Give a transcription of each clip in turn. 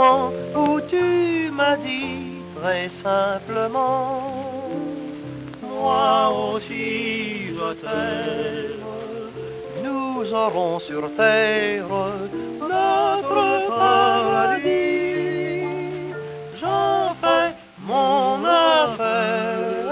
moment où tu m'as dit très simplement: moi aussi je t'aime. Nous aurons sur terre notre paradis. J'en fais mon affaire.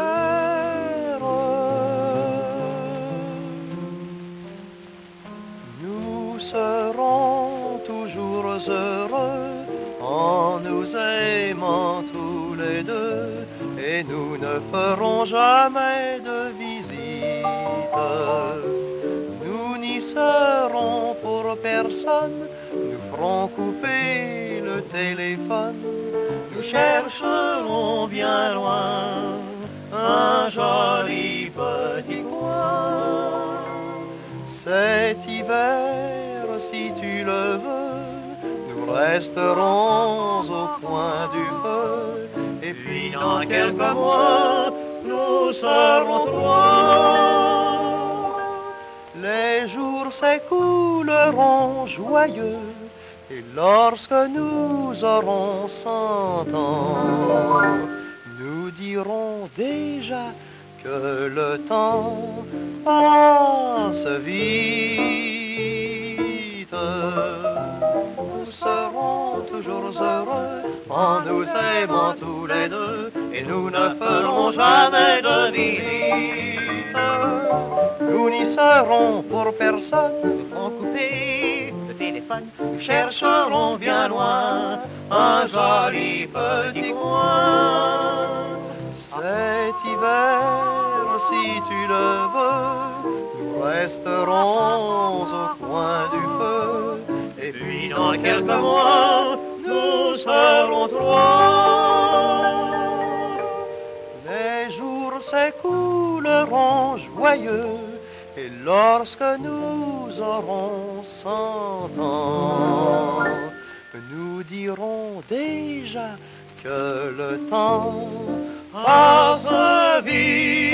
Nous serons toujours heureux en nous aimant tous les deux, et nous ne ferons jamais de visite. Nous n'y serons pour personne, nous ferons couper le téléphone. Nous chercherons bien loin un joli petit coin. Cet hiver, si tu le veux, nous resterons au coin du feu. Et puis dans quelques mois, nous serons trois. Les jours s'écouleront joyeux, et lorsque nous aurons 100 ans, nous dirons déjà que le temps passe vite. Nous serons toujours heureux en nous aimant tous les deux, et nous ne ferons jamais de visite. Nous n'y serons pour personne, nous ferons couper le téléphone. Nous chercherons bien loin un joli petit coin. Cet hiver, si tu le veux, nous resterons au coin du feu. Et puis dans quelques mois, nous serons trois. Les jours s'écouleront joyeux, et lorsque nous aurons 100 ans, nous dirons déjà que le temps passe vite.